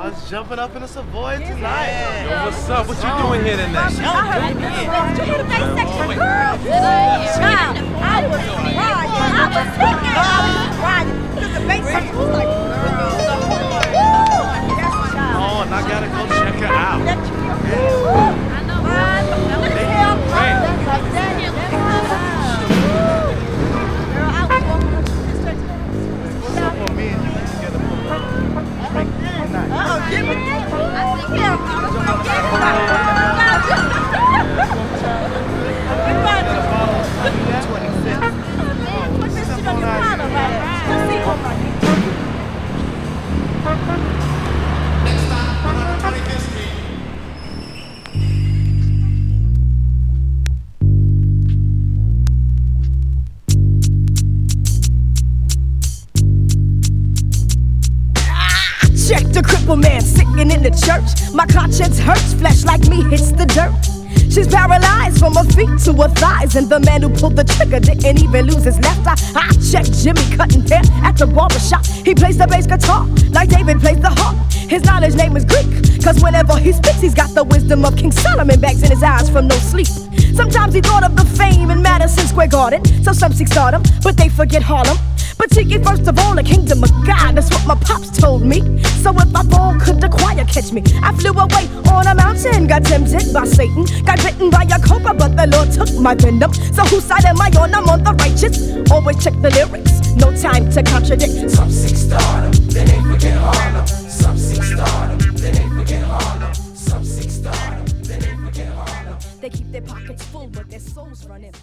I was jumping up in a Savoy tonight. Yo, what's up? What you doing here tonight? I heard you hear the bass section, girl. Child, I was crying. I was singing. I was crying. Because the bass section was like, girl. Oh, and I gotta go check her out. What's up on me and you together for a drink tonight? Oh, give it. Check the crippled man sitting in the church. My conscience hurts, flesh like me hits the dirt. She's paralyzed from her feet to her thighs, and the man who pulled the trigger didn't even lose his left eye. I checked Jimmy cutting hair at the barber shop. He plays the bass guitar like David plays the harp. His knowledge name is Greek, cause whenever he speaks, he's got the wisdom of King Solomon. Bags in his eyes from no sleep. Sometimes he thought of the fame in Madison Square Garden, so some seek stardom, but they forget Harlem. But seeking first of all the kingdom of God, that's what my pops told me. So if I fall, could the choir catch me? I flew away on a mountain, got tempted by Satan, got bitten by a cobra, but the Lord took my venom. So whose side am I on? I'm on the righteous. Always check the lyrics, no time to contradict. Some seek stardom, then they forget Harlem. Some seek stardom, then they forget Harlem. Some seek stardom, then they forget Harlem. They keep their pockets full, but their souls run empty.